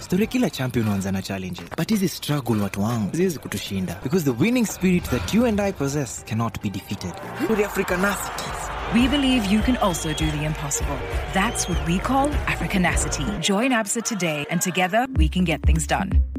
Story kila champion huanza na challenges. But hizi struggle watu wangu haziwezi kutushinda. Because the winning spirit that you and I possess cannot be defeated. The Africanacities. We believe you can also do the impossible. That's what we call Africanacity. Join ABSA today and together we can get things done.